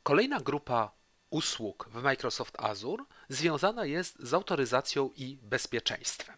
Kolejna grupa usług w Microsoft Azure związana jest z autoryzacją i bezpieczeństwem.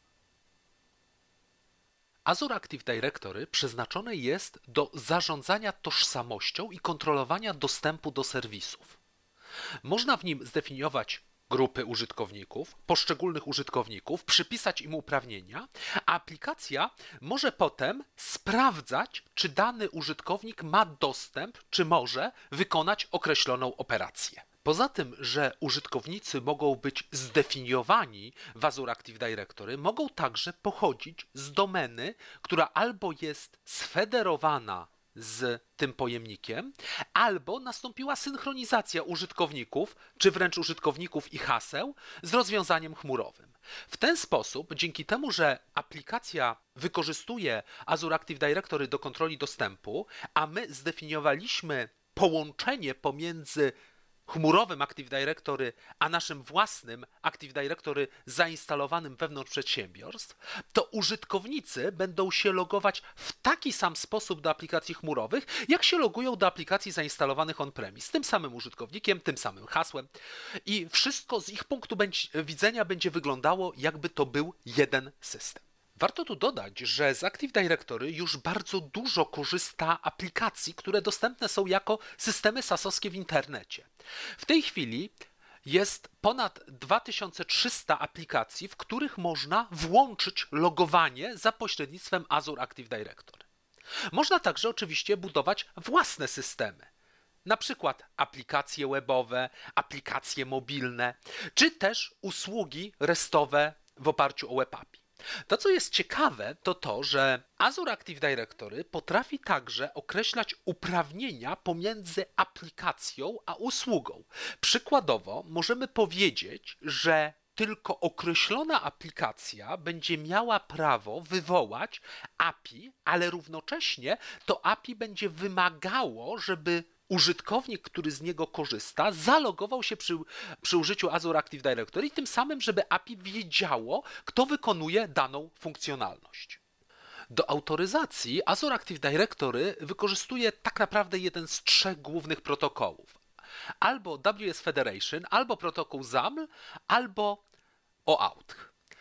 Azure Active Directory przeznaczone jest do zarządzania tożsamością i kontrolowania dostępu do serwisów. Można w nim zdefiniować grupy użytkowników, poszczególnych użytkowników, przypisać im uprawnienia, a aplikacja może potem sprawdzać, czy dany użytkownik ma dostęp, czy może wykonać określoną operację. Poza tym, że użytkownicy mogą być zdefiniowani w Azure Active Directory, mogą także pochodzić z domeny, która albo jest sfederowana z tym pojemnikiem, albo nastąpiła synchronizacja użytkowników, czy wręcz użytkowników i haseł z rozwiązaniem chmurowym. W ten sposób, dzięki temu, że aplikacja wykorzystuje Azure Active Directory do kontroli dostępu, a my zdefiniowaliśmy połączenie pomiędzy chmurowym Active Directory, a naszym własnym Active Directory zainstalowanym wewnątrz przedsiębiorstw, to użytkownicy będą się logować w taki sam sposób do aplikacji chmurowych, jak się logują do aplikacji zainstalowanych on-premise, tym samym użytkownikiem, tym samym hasłem i wszystko z ich punktu widzenia będzie wyglądało, jakby to był jeden system. Warto tu dodać, że z Active Directory już bardzo dużo korzysta aplikacji, które dostępne są jako systemy SaaS-owskie w internecie. W tej chwili jest ponad 2300 aplikacji, w których można włączyć logowanie za pośrednictwem Azure Active Directory. Można także oczywiście budować własne systemy, na przykład aplikacje webowe, aplikacje mobilne, czy też usługi restowe w oparciu o Web API. To, co jest ciekawe, to to, że Azure Active Directory potrafi także określać uprawnienia pomiędzy aplikacją a usługą. Przykładowo możemy powiedzieć, że tylko określona aplikacja będzie miała prawo wywołać API, ale równocześnie to API będzie wymagało, żeby użytkownik, który z niego korzysta, zalogował się przy użyciu Azure Active Directory i tym samym, żeby API wiedziało, kto wykonuje daną funkcjonalność. Do autoryzacji Azure Active Directory wykorzystuje tak naprawdę jeden z trzech głównych protokołów. Albo WS Federation, albo protokół ZAML, albo OAuth.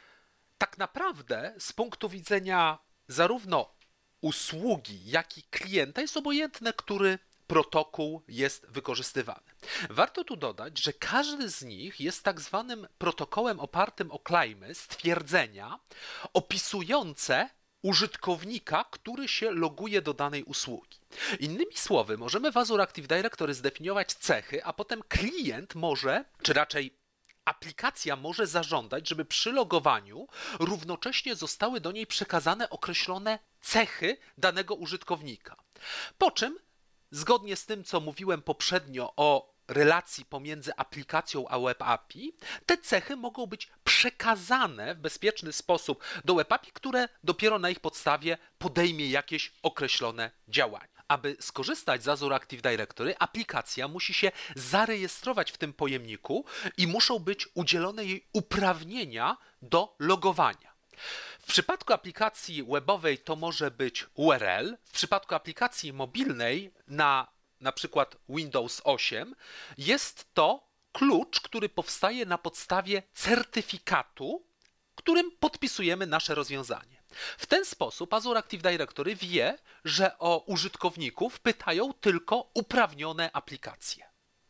Tak naprawdę z punktu widzenia zarówno usługi, jak i klienta jest obojętne, który protokół jest wykorzystywany. Warto tu dodać, że każdy z nich jest tak zwanym protokołem opartym o klejmy, stwierdzenia opisujące użytkownika, który się loguje do danej usługi. Innymi słowy, możemy w Azure Active Directory zdefiniować cechy, a potem klient może, czy raczej aplikacja może zażądać, żeby przy logowaniu równocześnie zostały do niej przekazane określone cechy danego użytkownika. Po czym, zgodnie z tym, co mówiłem poprzednio o relacji pomiędzy aplikacją a Web API, te cechy mogą być przekazane w bezpieczny sposób do Web API, które dopiero na ich podstawie podejmie jakieś określone działania. Aby skorzystać z Azure Active Directory, aplikacja musi się zarejestrować w tym pojemniku i muszą być udzielone jej uprawnienia do logowania. W przypadku aplikacji webowej to może być URL, w przypadku aplikacji mobilnej na przykład Windows 8 jest to klucz, który powstaje na podstawie certyfikatu, którym podpisujemy nasze rozwiązanie. W ten sposób Azure Active Directory wie, że o użytkowników pytają tylko uprawnione aplikacje.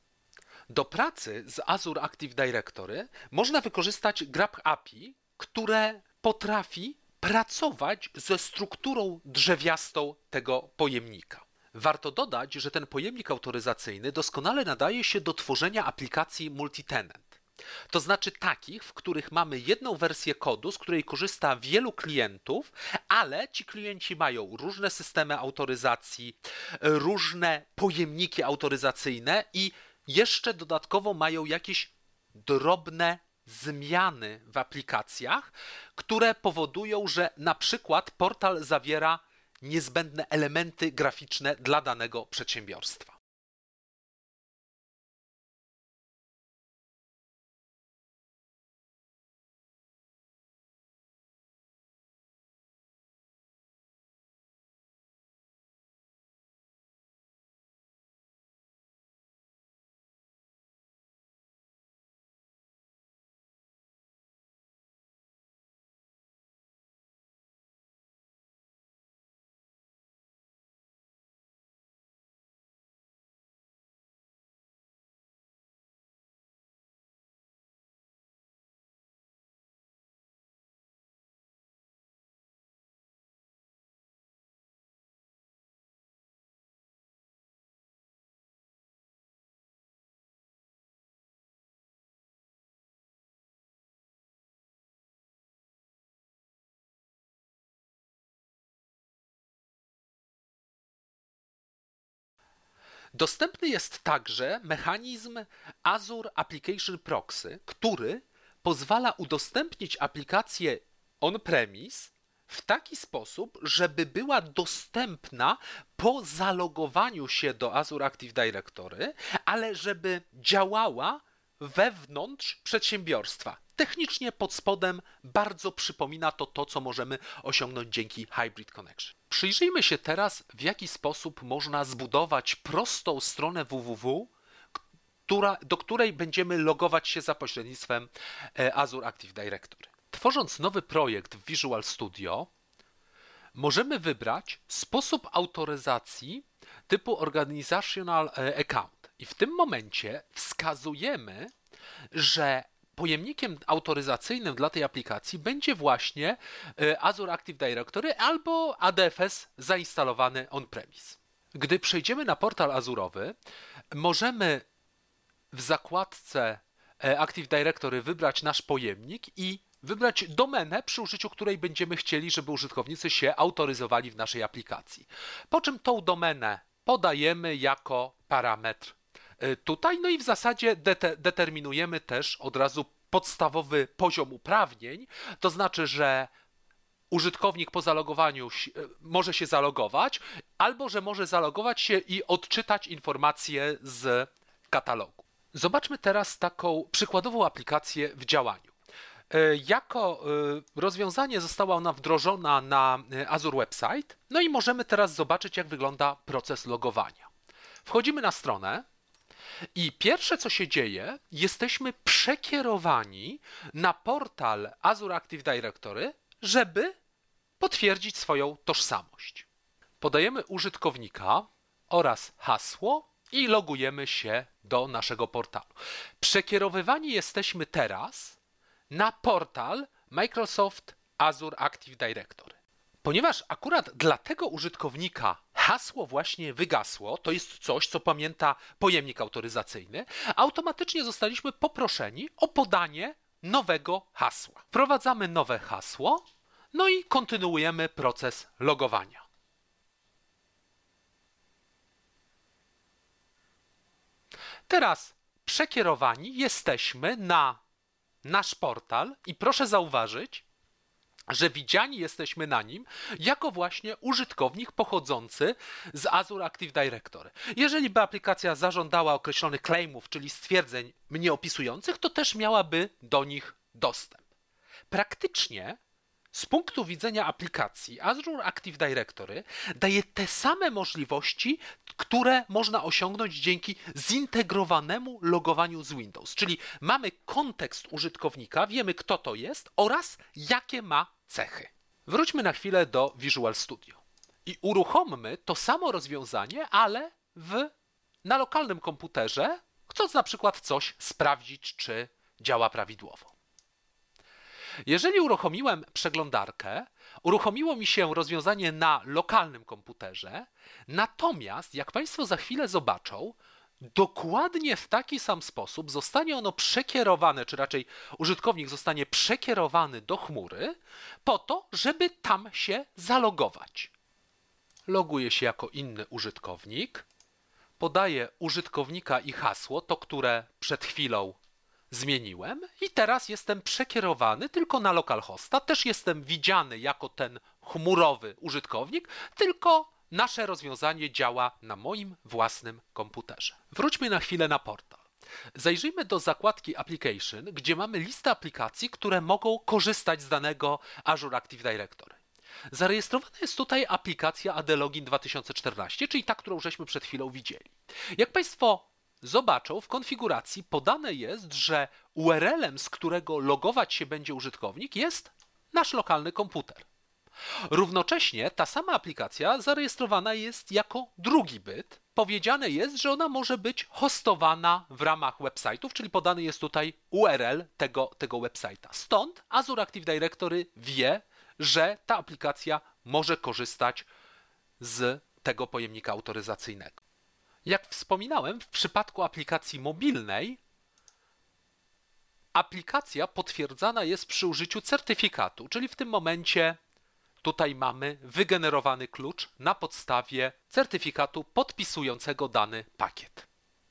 Do pracy z Azure Active Directory można wykorzystać Graph API, które potrafi pracować ze strukturą drzewiastą tego pojemnika. Warto dodać, że ten pojemnik autoryzacyjny doskonale nadaje się do tworzenia aplikacji multitenant. To znaczy takich, w których mamy jedną wersję kodu, z której korzysta wielu klientów, ale ci klienci mają różne systemy autoryzacji, różne pojemniki autoryzacyjne i jeszcze dodatkowo mają jakieś drobne zmiany w aplikacjach, które powodują, że na przykład portal zawiera niezbędne elementy graficzne dla danego przedsiębiorstwa. Dostępny jest także mechanizm Azure Application Proxy, który pozwala udostępnić aplikację on-premise w taki sposób, żeby była dostępna po zalogowaniu się do Azure Active Directory, ale żeby działała wewnątrz przedsiębiorstwa. Technicznie pod spodem bardzo przypomina to, co możemy osiągnąć dzięki Hybrid Connection. Przyjrzyjmy się teraz, w jaki sposób można zbudować prostą stronę www, do której będziemy logować się za pośrednictwem Azure Active Directory. Tworząc nowy projekt w Visual Studio, możemy wybrać sposób autoryzacji typu Organizational Account. I w tym momencie wskazujemy, że pojemnikiem autoryzacyjnym dla tej aplikacji będzie właśnie Azure Active Directory albo ADFS zainstalowany on-premise. Gdy przejdziemy na portal azurowy, możemy w zakładce Active Directory wybrać nasz pojemnik i wybrać domenę, przy użyciu której będziemy chcieli, żeby użytkownicy się autoryzowali w naszej aplikacji. Po czym tą domenę podajemy jako parametr tutaj, no i w zasadzie determinujemy też od razu podstawowy poziom uprawnień, to znaczy, że użytkownik po zalogowaniu może się zalogować, albo że może zalogować się i odczytać informacje z katalogu. Zobaczmy teraz taką przykładową aplikację w działaniu. Jako rozwiązanie została ona wdrożona na Azure Website, no i możemy teraz zobaczyć, jak wygląda proces logowania. Wchodzimy na stronę i pierwsze, co się dzieje, jesteśmy przekierowani na portal Azure Active Directory, żeby potwierdzić swoją tożsamość. Podajemy użytkownika oraz hasło i logujemy się do naszego portalu. Przekierowywani jesteśmy teraz na portal Microsoft Azure Active Directory. Ponieważ akurat dla tego użytkownika hasło właśnie wygasło, to jest coś, co pamięta pojemnik autoryzacyjny, automatycznie zostaliśmy poproszeni o podanie nowego hasła. Wprowadzamy nowe hasło, no i kontynuujemy proces logowania. Teraz przekierowani jesteśmy na nasz portal i proszę zauważyć, że widziani jesteśmy na nim jako właśnie użytkownik pochodzący z Azure Active Directory. Jeżeli by aplikacja zażądała określonych claimów, czyli stwierdzeń mnie opisujących, to też miałaby do nich dostęp. Praktycznie z punktu widzenia aplikacji Azure Active Directory daje te same możliwości, które można osiągnąć dzięki zintegrowanemu logowaniu z Windows. Czyli mamy kontekst użytkownika, wiemy kto to jest oraz jakie ma cechy. Wróćmy na chwilę do Visual Studio i uruchommy to samo rozwiązanie, ale na lokalnym komputerze, chcąc na przykład coś sprawdzić, czy działa prawidłowo. Jeżeli uruchomiłem przeglądarkę, uruchomiło mi się rozwiązanie na lokalnym komputerze, natomiast, jak Państwo za chwilę zobaczą, dokładnie w taki sam sposób zostanie ono przekierowane, czy raczej użytkownik zostanie przekierowany do chmury po to, żeby tam się zalogować. Loguje się jako inny użytkownik, podaję użytkownika i hasło, to które przed chwilą zmieniłem i teraz jestem przekierowany tylko na localhosta, też jestem widziany jako ten chmurowy użytkownik, tylko nasze rozwiązanie działa na moim własnym komputerze. Wróćmy na chwilę na portal. Zajrzyjmy do zakładki Application, gdzie mamy listę aplikacji, które mogą korzystać z danego Azure Active Directory. Zarejestrowana jest tutaj aplikacja AD Login 2014, czyli ta, którą żeśmy przed chwilą widzieli. Jak Państwo zobaczą, w konfiguracji podane jest, że URL-em, z którego logować się będzie użytkownik, jest nasz lokalny komputer. Równocześnie ta sama aplikacja zarejestrowana jest jako drugi byt. Powiedziane jest, że ona może być hostowana w ramach website'ów, czyli podany jest tutaj URL tego website'a. Stąd Azure Active Directory wie, że ta aplikacja może korzystać z tego pojemnika autoryzacyjnego. Jak wspominałem, w przypadku aplikacji mobilnej aplikacja potwierdzana jest przy użyciu certyfikatu, czyli w tym momencie Tutaj mamy wygenerowany klucz na podstawie certyfikatu podpisującego dany pakiet.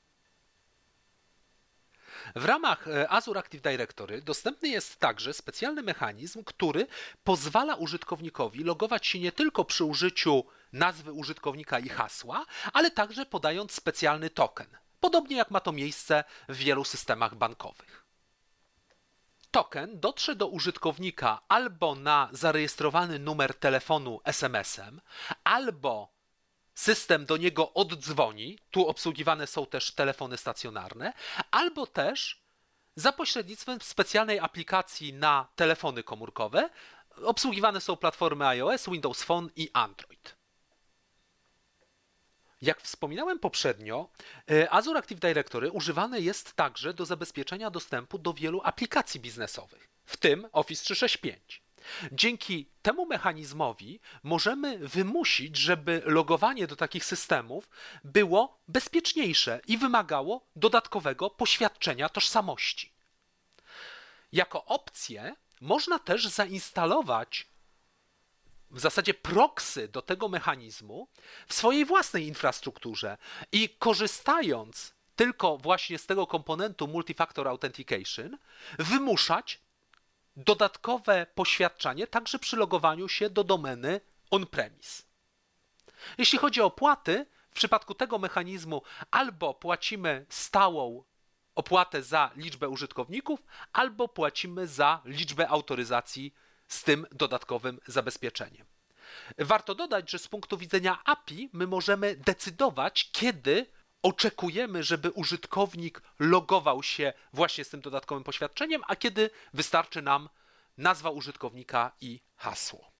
W ramach Azure Active Directory dostępny jest także specjalny mechanizm, który pozwala użytkownikowi logować się nie tylko przy użyciu nazwy użytkownika i hasła, ale także podając specjalny token, podobnie jak ma to miejsce w wielu systemach bankowych. Token dotrze do użytkownika albo na zarejestrowany numer telefonu SMS-em, albo system do niego oddzwoni, tu obsługiwane są też telefony stacjonarne, albo też za pośrednictwem specjalnej aplikacji na telefony komórkowe. Obsługiwane są platformy iOS, Windows Phone i Android. Jak wspominałem poprzednio, Azure Active Directory używane jest także do zabezpieczenia dostępu do wielu aplikacji biznesowych, w tym Office 365. Dzięki temu mechanizmowi możemy wymusić, żeby logowanie do takich systemów było bezpieczniejsze i wymagało dodatkowego poświadczenia tożsamości. Jako opcję można też zainstalować w zasadzie proxy do tego mechanizmu w swojej własnej infrastrukturze i korzystając tylko właśnie z tego komponentu Multifactor Authentication, wymuszać dodatkowe poświadczenie także przy logowaniu się do domeny on-premise. Jeśli chodzi o opłaty, w przypadku tego mechanizmu albo płacimy stałą opłatę za liczbę użytkowników, albo płacimy za liczbę autoryzacji z tym dodatkowym zabezpieczeniem. Warto dodać, że z punktu widzenia API my możemy decydować, kiedy oczekujemy, żeby użytkownik logował się właśnie z tym dodatkowym poświadczeniem, a kiedy wystarczy nam nazwa użytkownika i hasło.